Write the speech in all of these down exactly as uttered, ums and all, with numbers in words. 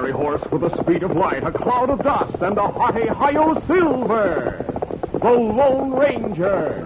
fiery horse with the speed of light, a cloud of dust, and a hearty Hi-Yo Silver, the Lone Ranger.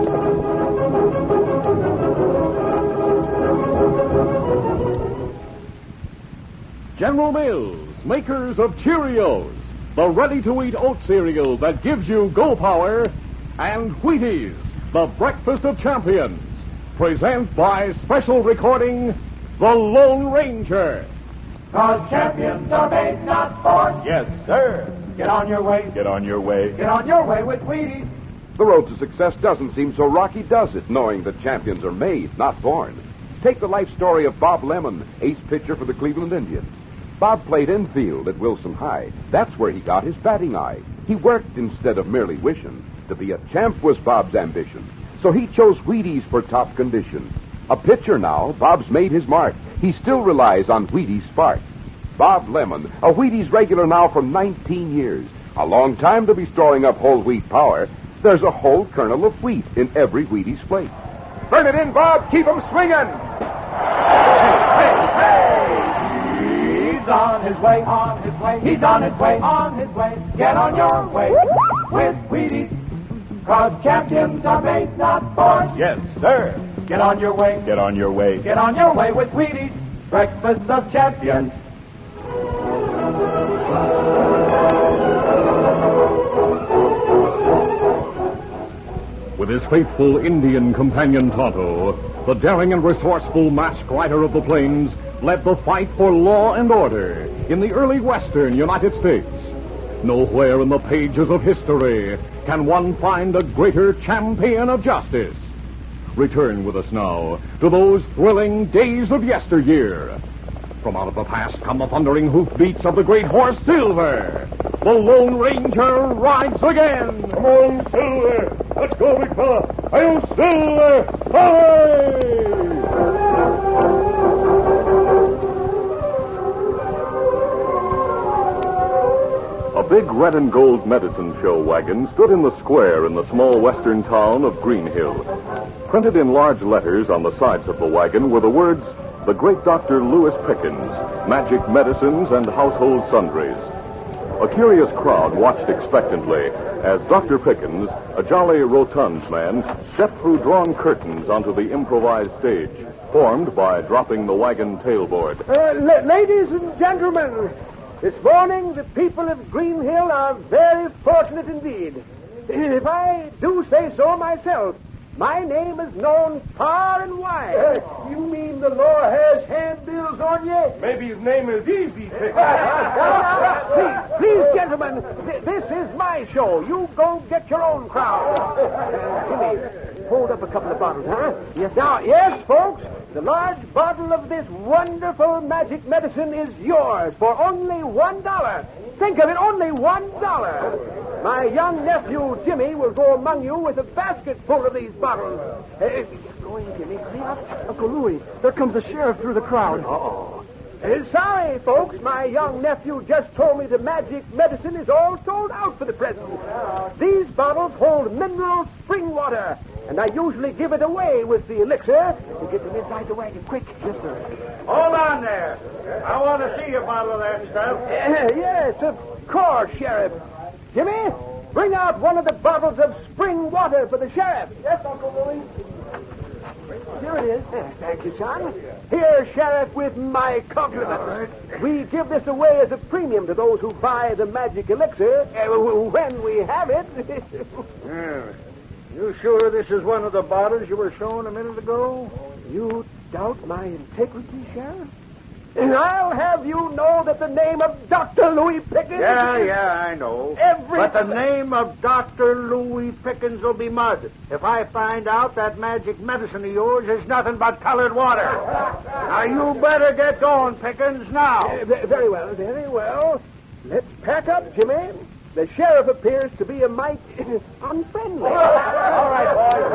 General Mills, makers of Cheerios, the ready-to-eat oat cereal that gives you go power, and Wheaties, the breakfast of champions, present by special recording, The Lone Ranger. 'Cause champions are made, not born. Yes, sir. Get on your way. Get on your way. Get on your way with Wheaties. The road to success doesn't seem so rocky, does it, knowing that champions are made, not born? Take the life story of Bob Lemon, ace pitcher for the Cleveland Indians. Bob played infield at Wilson High. That's where he got his batting eye. He worked instead of merely wishing. To be a champ was Bob's ambition. So he chose Wheaties for top condition. A pitcher now, Bob's made his mark. He still relies on Wheaties Spark. Bob Lemon, a Wheaties regular now for nineteen years. A long time to be storing up whole wheat power. There's a whole kernel of wheat in every Wheaties plate. Burn it in, Bob. Keep 'em swinging. Hey, hey, hey! He's on his way, on his way. He's on his way, on his way. Get on your way with Wheaties. 'Cause champions are made, not born. Yes, sir. Get on your way. Get on your way. Get on your way with Wheaties. Breakfast of champions. With his faithful Indian companion Tonto, the daring and resourceful masked rider of the plains led the fight for law and order in the early western United States. Nowhere in the pages of history can one find a greater champion of justice. Return with us now to those thrilling days of yesteryear. From out of the past come the thundering hoofbeats of the great horse Silver. The Lone Ranger rides again. Come on, Silver. Let's go, big fella. Hi-Yo, Silver. Hooray! A big red and gold medicine show wagon stood in the square in the small western town of Green Hill. Printed in large letters on the sides of the wagon were the words, "The Great Doctor Lewis Pickens, Magic Medicines and Household Sundries." A curious crowd watched expectantly as Doctor Pickens, a jolly, rotund man, stepped through drawn curtains onto the improvised stage, formed by dropping the wagon tailboard. Uh, la- ladies and gentlemen, this morning the people of Green Hill are very fortunate indeed. If I do say so myself, my name is known far and wide. Uh, you mean the law has handbills on you? Maybe his name is Easy Pickens. please, please, gentlemen, th- this is my show. You go get your own crowd. Uh, Jimmy, hold up a couple of bottles, huh? Yes. Now, yes, folks, the large bottle of this wonderful magic medicine is yours for only one dollar. Think of it, only one dollar. My young nephew, Jimmy, will go among you with a basket full of these bottles. Uh, go in, Jimmy. Hurry up. Uncle Louie, there comes the sheriff through the crowd. Uh-oh. Uh, sorry, folks. My young nephew just told me the magic medicine is all sold out for the present. These bottles hold mineral spring water, and I usually give it away with the elixir to get them inside the wagon quick. Yes, sir. Hold on there. I want to see a bottle of that stuff. Uh, yes, of course, Sheriff. Jimmy, bring out one of the bottles of spring water for the sheriff. Yes, Uncle Louie. Here it is. Uh, thank you, son. Here, Sheriff, with my compliments. We give this away as a premium to those who buy the magic elixir uh, when we have it. Yeah. You sure this is one of the bottles you were showing a minute ago? You doubt my integrity, Sheriff? And I'll have you know that the name of Doctor Louis Pickens... Yeah, yeah, I know. Every... But the name of Doctor Louis Pickens will be mud if I find out that magic medicine of yours is nothing but colored water. Now, you better get going, Pickens, now. Uh, very well, very well. Let's pack up, Jimmy. The sheriff appears to be a mite unfriendly. All right, boys.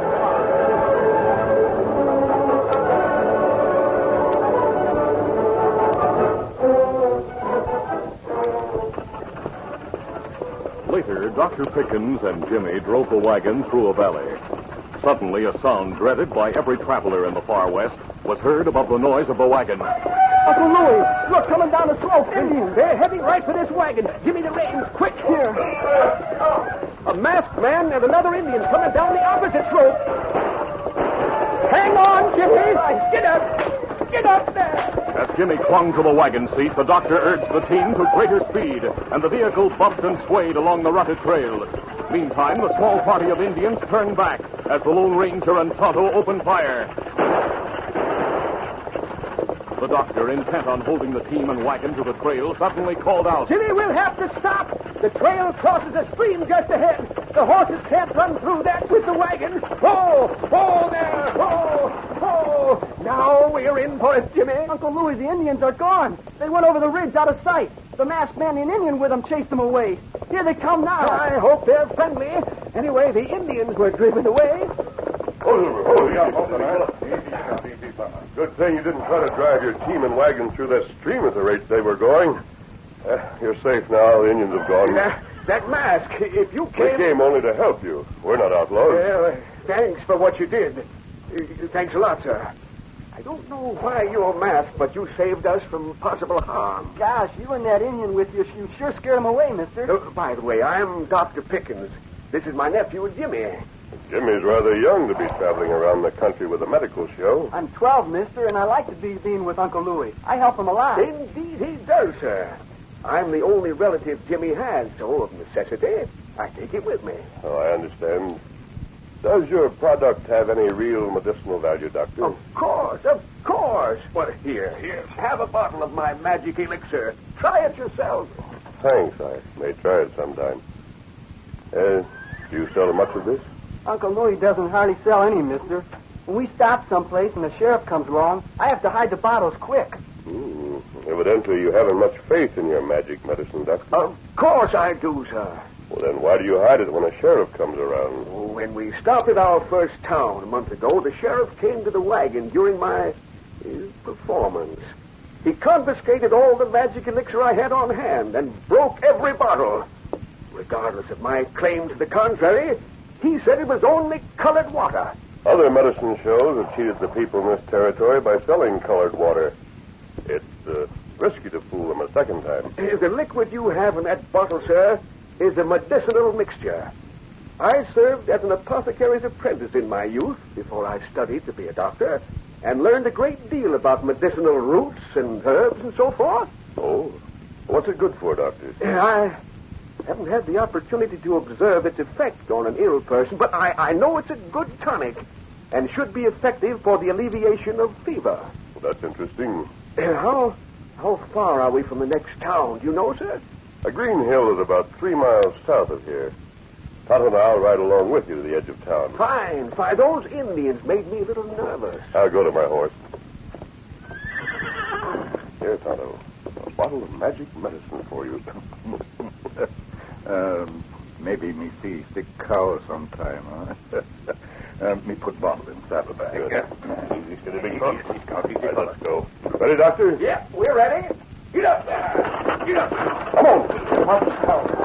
Later, Doctor Pickens and Jimmy drove the wagon through a valley. Suddenly, a sound dreaded by every traveler in the far west was heard above the noise of the wagon. Uncle Louie, look, coming down the slope. Indians. They're heading right for this wagon. Give me the reins, quick. Here. A masked man and another Indian coming down the opposite slope. Hang on, Jimmy. Get up. Get up there. As Jimmy clung to the wagon seat, the doctor urged the team to greater speed, and the vehicle bumped and swayed along the rutted trail. Meantime, the small party of Indians turned back as the Lone Ranger and Tonto opened fire. The doctor, intent on holding the team and wagon to the trail, suddenly called out, Jimmy, we'll have to stop. The trail crosses a stream just ahead. The horses can't run through that with the wagon. Oh, oh there, oh, oh. Now we're in for it, Jimmy. Uncle Louie, the Indians are gone. They went over the ridge out of sight. The masked man and Indian with them chased them away. Here they come now. I hope they're friendly. Anyway, the Indians were driven away. Oh, oh, yeah, hold on. Good thing you didn't try to drive your team and wagon through that stream at the rate they were going. Uh, you're safe now. The Indians have gone. Uh, that mask, if you They came... came only to help you. We're not outlaws. Well, uh, thanks for what you did. Uh, thanks a lot, sir. I don't know why you're masked, but you saved us from possible harm. Gosh, you and that Indian with you, you sure scared him away, mister. Uh, by the way, I'm Doctor Pickens. This is my nephew, Jimmy. Jimmy's rather young to be traveling around the country with a medical show. I'm twelve, mister, and I like to be being with Uncle Louie. I help him a lot. Indeed he does, sir. I'm the only relative Jimmy has, so of necessity, I take him with me. Oh, I understand. Does your product have any real medicinal value, Doctor? Of course, of course. Well, here, here, have a bottle of my magic elixir. Try it yourself. Thanks. I may try it sometime. Uh, do you sell much of this? Uncle Louie doesn't hardly sell any, mister. When we stop someplace and the sheriff comes along, I have to hide the bottles quick. Hmm. Evidently, you haven't much faith in your magic medicine, Doctor. Of course I do, sir. Well, then why do you hide it when a sheriff comes around? When we stopped at our first town a month ago, the sheriff came to the wagon during my uh, performance. He confiscated all the magic elixir I had on hand and broke every bottle. Regardless of my claim to the contrary, he said it was only colored water. Other medicine shows have cheated the people in this territory by selling colored water. It's uh, risky to fool them a second time. Uh, The liquid you have in that bottle, sir, is a medicinal mixture. I served as an apothecary's apprentice in my youth before I studied to be a doctor and learned a great deal about medicinal roots and herbs and so forth. Oh? What's it good for, Doctor? Uh, I haven't had the opportunity to observe its effect on an ill person, but I, I know it's a good tonic and should be effective for the alleviation of fever. Well, that's interesting. Uh, how, how far are we from the next town? Do you know, sir? A green hill is about three miles south of here. Tonto and I'll ride along with you to the edge of town. Fine, fine. Those Indians made me a little nervous. I'll go to my horse. Here, Tonto. A bottle of magic medicine for you. um, maybe me see sick cow sometime, huh? uh, me put bottle in saddlebag. Yeah. Easy, steady, big fella. Right, let's go. Ready, Doctor? Yeah, we're ready. Get up there. Get up. Come on. Come on.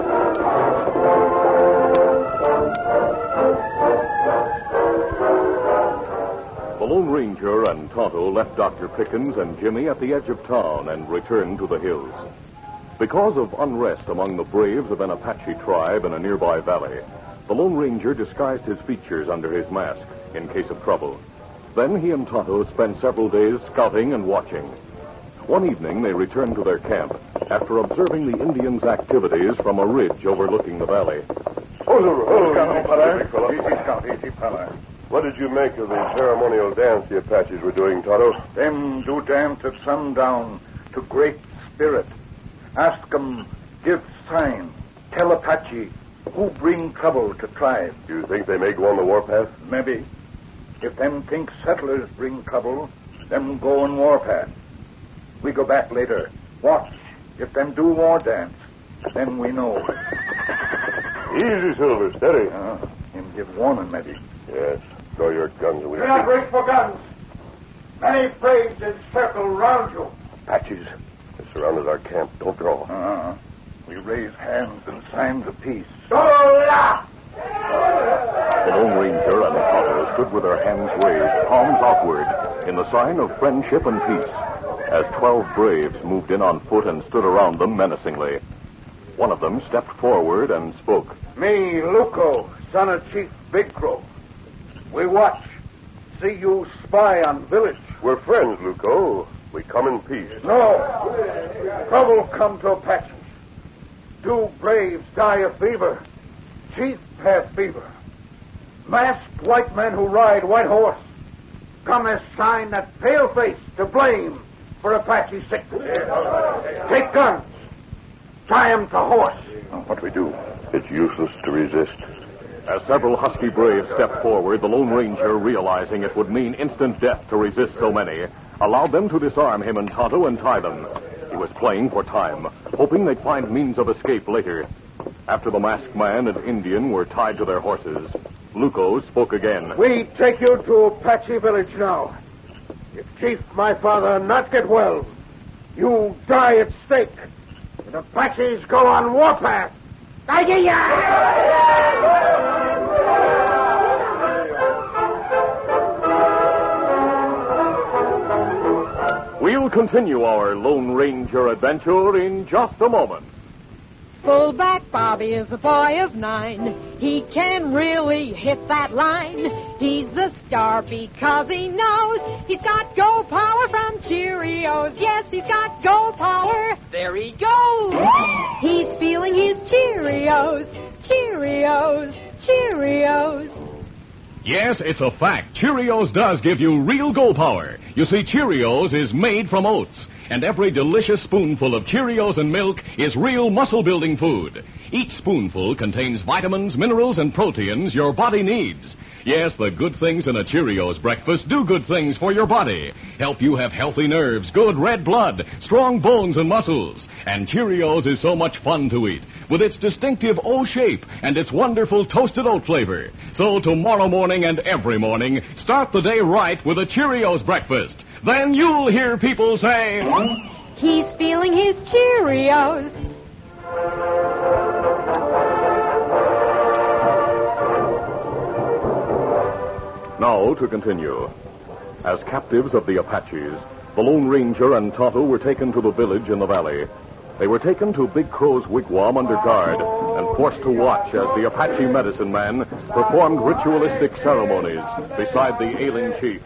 The Lone Ranger and Tonto left Doctor Pickens and Jimmy at the edge of town and returned to the hills. Because of unrest among the braves of an Apache tribe in a nearby valley, the Lone Ranger disguised his features under his mask in case of trouble. Then he and Tonto spent several days scouting and watching. One evening, they returned to their camp after observing the Indians' activities from a ridge overlooking the valley. Oh, oh, oh, Easy, fella. Easy, scout. Easy, fella. What did you make of the ceremonial dance the Apaches were doing, Tonto? Them do dance at sundown to Great Spirit. Ask 'em, give sign, tell Apache who bring trouble to tribe. Do you think they may go on the warpath? Maybe. If them think settlers bring trouble, them go on warpath. We go back later. Watch. If them do war dance, then we know. Easy, Silver. Steady. Uh, him give warning, maybe. Yes. Throw your guns away. Do not reach for guns. Many braves encircle round you. Apaches. They surrounded our camp. Don't draw. Uh, we raise hands in signs of peace. Hola! The Lone Ranger and Tonto stood with their hands raised, palms outward, in the sign of friendship and peace. as twelve braves moved in on foot and stood around them menacingly. One of them stepped forward and spoke. Me, Luco, son of Chief Big Crow. We watch. See you spy on village. We're friends, Luco. We come in peace. No. Trouble come to Apaches. Two braves die of fever. Chief have fever. Masked white men who ride white horse. Come as sign that pale face to blame for Apache sickness. Take guns. Tie 'em to horse. What we do? It's useless to resist. As several husky braves stepped forward, the Lone Ranger, realizing it would mean instant death to resist so many, allowed them to disarm him and Tonto and tie them. He was playing for time, hoping they'd find means of escape later. After the masked man and Indian were tied to their horses, Luco spoke again. We take you to Apache village now. If Chief, my father, not get well, you die at stake. The Apaches go on warpath. We'll continue our Lone Ranger adventure in just a moment. Fullback Bobby is a boy of nine. He can really hit that line. He's a star because he knows he's got go power from Cheerios. Yes, he's got go power. There he goes. He's feeling his Cheerios. Cheerios. Cheerios. Yes, it's a fact. Cheerios does give you real go power. You see, Cheerios is made from oats, and every delicious spoonful of Cheerios and milk is real muscle-building food. Each spoonful contains vitamins, minerals, and proteins your body needs. Yes, the good things in a Cheerios breakfast do good things for your body. Help you have healthy nerves, good red blood, strong bones and muscles. And Cheerios is so much fun to eat, with its distinctive O shape and its wonderful toasted oat flavor. So tomorrow morning and every morning, start the day right with a Cheerios breakfast. Then you'll hear people say, he's feeling his Cheerios. Now to continue. As captives of the Apaches, the Lone Ranger and Tonto were taken to the village in the valley. They were taken to Big Crow's wigwam under guard and forced to watch as the Apache medicine man performed ritualistic ceremonies beside the ailing chief.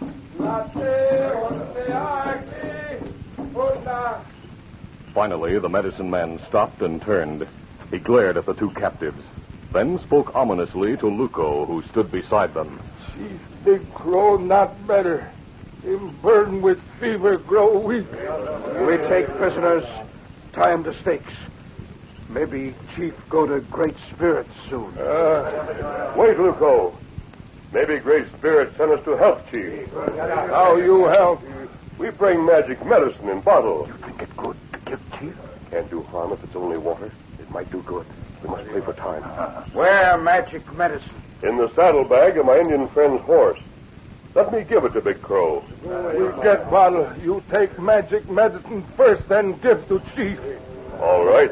Finally, the medicine man stopped and turned. He glared at the two captives, then spoke ominously to Luco, who stood beside them. Chief Big Crow not better. Him burdened with fever, grow weak. We take prisoners, tie him to stakes. Maybe Chief go to Great Spirit soon. Uh, wait, Luco. Maybe Great Spirit sent us to help Chief. How you help? We bring magic medicine in bottles. You think it good to give Chief? Can't do harm if it's only water. It might do good. We must play for time. Where magic medicine? In the saddlebag of my Indian friend's horse. Let me give it to Big Crow. You get bottle. You take magic medicine first, then give to Chief. All right.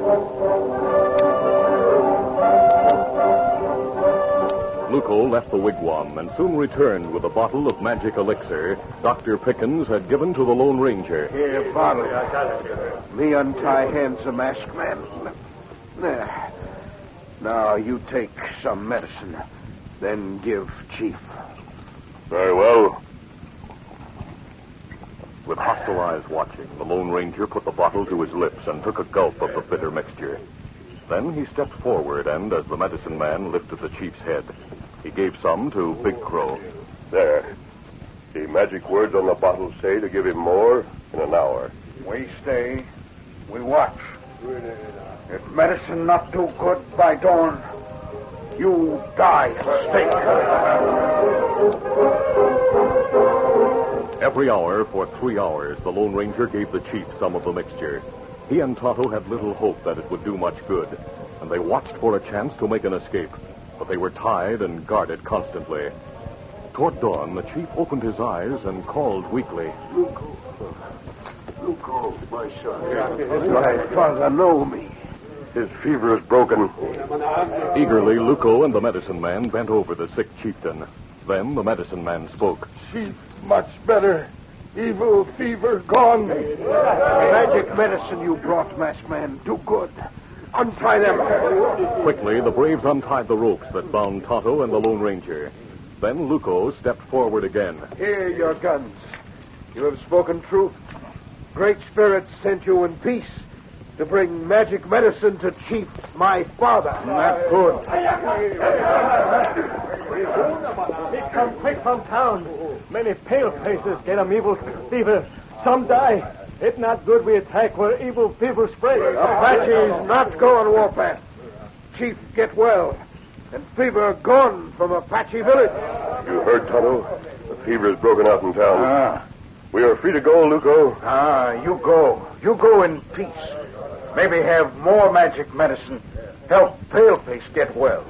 Luco left the wigwam and soon returned with a bottle of magic elixir Doctor Pickens had given to the Lone Ranger. Here, bottle. Me untie hands of masked man. There. Now you take some medicine, then give Chief. Very well. With hostile eyes watching, the Lone Ranger put the bottle to his lips and took a gulp of the bitter mixture. Then he stepped forward and, as the medicine man lifted the chief's head, he gave some to Big Crow. There. The magic words on the bottle say to give him more in an hour. We stay. We watch. If medicine not do good by dawn, you die at stake. Every hour for three hours, the Lone Ranger gave the chief some of the mixture. He and Tonto had little hope that it would do much good, and they watched for a chance to make an escape, but they were tied and guarded constantly. Toward dawn, the chief opened his eyes and called weakly. Luco. Luco, my son. My father know me. His fever is broken. Eagerly, Luco and the medicine man bent over the sick chieftain. Then the medicine man spoke. Chief, much better. Evil fever gone. Magic medicine you brought, masked man. Do good. Untie them. Quickly, the braves untied the ropes that bound Tonto and the Lone Ranger. Then Luco stepped forward again. Here, your guns. You have spoken truth. Great Spirit sent you in peace to bring magic medicine to Chief, my father. That's good. He come quick from town. Many pale faces get 'em evil fever. Some die. It's not good we attack where evil fever spreads. Apaches not go on warpath. Chief get well. And fever gone from Apache village. You heard, Tonto? The fever is broken out in town. Ah. We are free to go, Luco. Ah, you go. You go in peace. Maybe have more magic medicine. Help Paleface get well.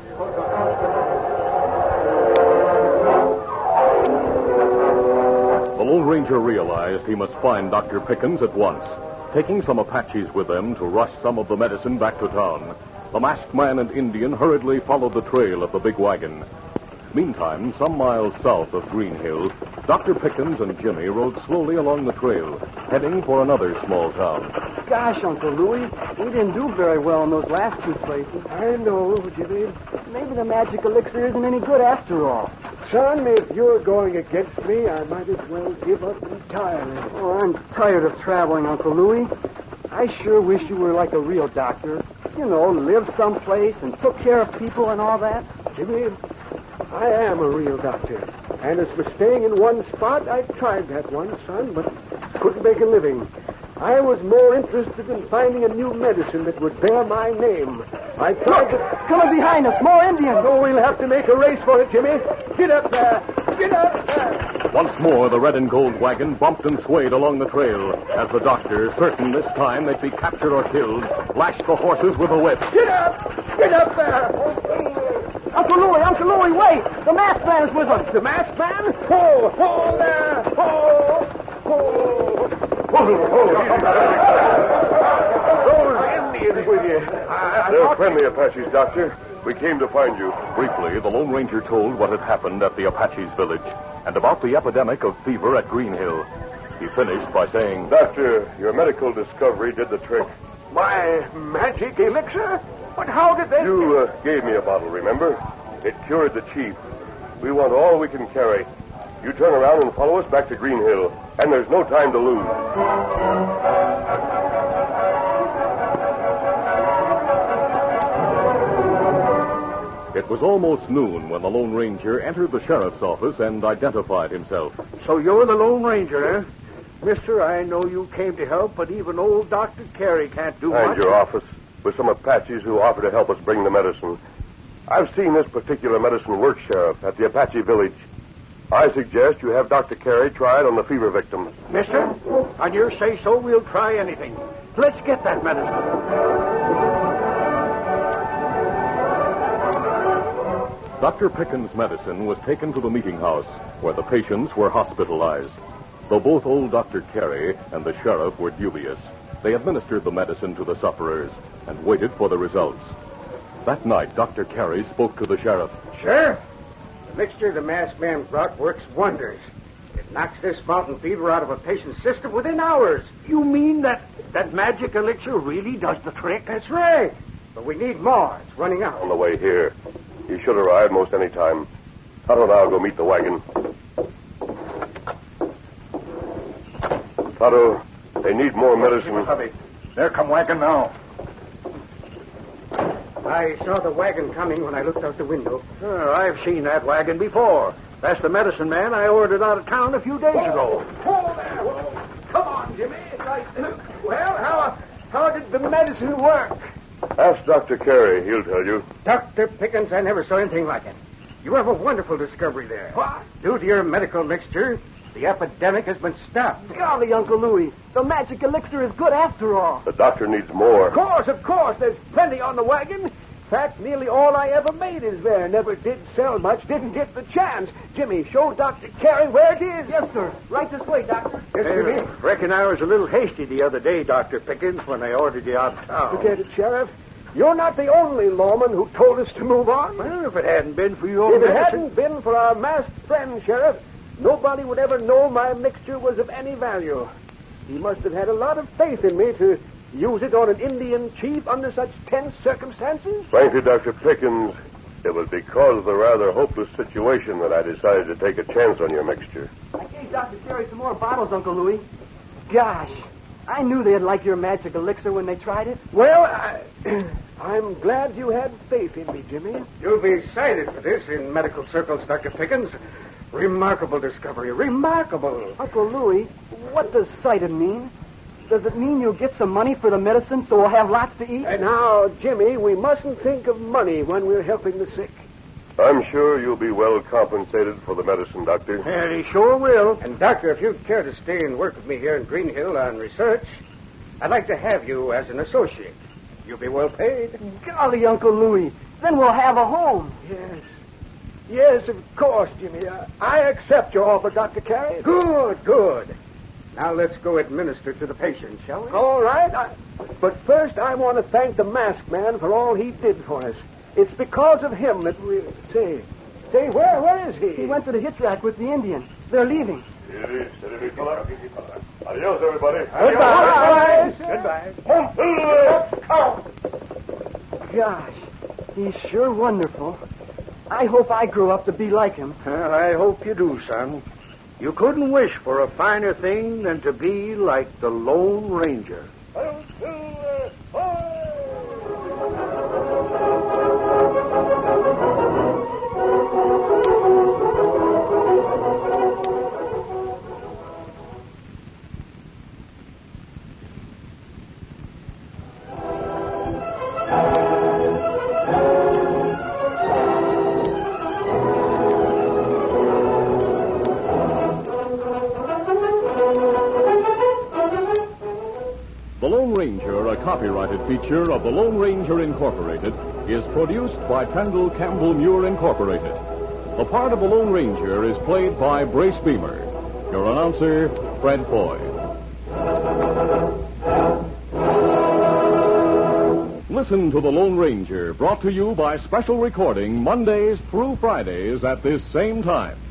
The Lone Ranger realized he must find Doctor Pickens at once. Taking some Apaches with them to rush some of the medicine back to town, the masked man and Indian hurriedly followed the trail of the big wagon. Meantime, some miles south of Green Hill, Doctor Pickens and Jimmy rode slowly along the trail, heading for another small town. Gosh, Uncle Louie, we didn't do very well in those last two places. I know, Jimmy. Maybe the magic elixir isn't any good after all. Son, if you're going against me, I might as well give up entirely. Oh, I'm tired of traveling, Uncle Louie. I sure wish you were like a real doctor. You know, lived someplace and took care of people and all that. Jimmy, I am a real doctor. And as for staying in one spot, I tried that once, son, but couldn't make a living. I was more interested in finding a new medicine that would bear my name. I tried to... Coming behind us, more Indians. Oh, we'll have to make a race for it, Jimmy. Get up there. Get up there. Once more, the red and gold wagon bumped and swayed along the trail as the doctor, certain this time they'd be captured or killed, lashed the horses with a whip. Get up. Get up there. Uncle Louie, Uncle Louie, wait! The masked man is with us. The masked man? Ho, ho there! Ho, ho! Those Indians with you. I, I They're thought... friendly Apaches, Doctor. We came to find you. Briefly, the Lone Ranger told what had happened at the Apaches' village and about the epidemic of fever at Green Hill. He finished by saying, Doctor, your medical discovery did the trick. My magic elixir? But how did they... You uh, gave me a bottle, remember? It cured the chief. We want all we can carry. You turn around and follow us back to Green Hill, and there's no time to lose. It was almost noon when the Lone Ranger entered the sheriff's office and identified himself. So you're the Lone Ranger, eh? Mister, I know you came to help, but even old Doctor Carey can't do And much. your office with some Apaches who offer to help us bring the medicine. I've seen this particular medicine work, Sheriff, at the Apache village. I suggest you have Doctor Carey try it on the fever victims. Mister, on your say-so, we'll try anything. Let's get that medicine. Doctor Pickens' medicine was taken to the meeting house, where the patients were hospitalized. Though both old Doctor Carey and the sheriff were dubious, they administered the medicine to the sufferers and waited for the results. That night, Doctor Carey spoke to the sheriff. Sheriff, the mixture the masked man brought works wonders. It knocks this mountain fever out of a patient's system within hours. You mean that that magic elixir really does the trick? That's right. But we need more. It's running out. On the way here. You should arrive most any time. Tonto and I'll go meet the wagon. Tonto, they need more medicine. There come wagon now. I saw the wagon coming when I looked out the window. Oh, I've seen that wagon before. That's the medicine man I ordered out of town a few days ago. Hold there. Come on, Jimmy. I, well, how, how did the medicine work? Ask Doctor Carey. He'll tell you. Doctor Pickens, I never saw anything like it. You have a wonderful discovery there. What? Due to your medical mixture, the epidemic has been stopped. Golly, Uncle Louie, the magic elixir is good after all. The doctor needs more. Of course, of course. There's plenty on the wagon. In fact, nearly all I ever made is there. Never did sell much, didn't get the chance. Jimmy, show Doctor Carey where it is. Yes, sir. Right this way, Doctor. Yes, Jimmy. Reckon I was a little hasty the other day, Doctor Pickens, when I ordered you out of town. Forget it, Sheriff. You're not the only lawman who told us to move on. Well, if it hadn't been for your If it medicine... hadn't been for our masked friend, Sheriff, nobody would ever know my mixture was of any value. He must have had a lot of faith in me to use it on an Indian chief under such tense circumstances. Frankly, Doctor Pickens, it was because of the rather hopeless situation that I decided to take a chance on your mixture. I gave Doctor Terry some more bottles, Uncle Louie. Gosh, I knew they'd like your magic elixir when they tried it. Well, I, I'm glad you had faith in me, Jimmy. You'll be cited for this in medical circles, Doctor Pickens. Remarkable discovery. Remarkable. Uncle Louie, what does cited mean? Does it mean you'll get some money for the medicine so we'll have lots to eat? And now, Jimmy, we mustn't think of money when we're helping the sick. I'm sure you'll be well compensated for the medicine, Doctor. And he sure will. And, Doctor, if you'd care to stay and work with me here in Green Hill on research, I'd like to have you as an associate. You'll be well paid. Golly, Uncle Louie, then we'll have a home. Yes. Yes, of course, Jimmy. Uh, I accept your offer, Doctor Carey. Good, good. Now let's go administer to the patient, shall we? All right. I, but first, I want to thank the masked man for all he did for us. It's because of him that we... Say, say, where, where is he? He went to the hit rack with the Indian. They're leaving. Steady, steady, fella. Adios, everybody. Goodbye. Goodbye. Gosh, he's sure wonderful. I hope I grow up to be like him. Well, I hope you do, son. You couldn't wish for a finer thing than to be like the Lone Ranger. The Lone Ranger, a copyrighted feature of the Lone Ranger Incorporated, is produced by Trendle Campbell Muir Incorporated. The part of the Lone Ranger is played by Brace Beamer. Your announcer, Fred Foy. Listen to The Lone Ranger, brought to you by special recording Mondays through Fridays at this same time.